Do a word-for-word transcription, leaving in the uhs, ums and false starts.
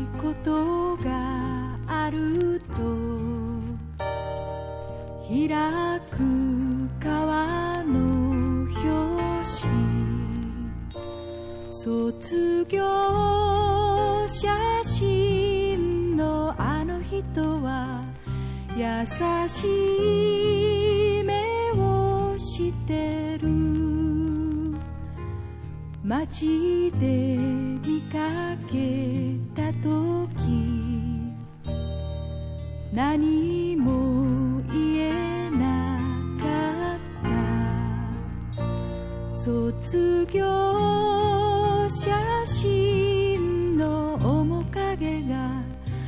ことがあると開く川の表紙、卒業写真のあの人は優しい目をしてる。街で見かけたとき何も言えなかった。卒業写真の面影が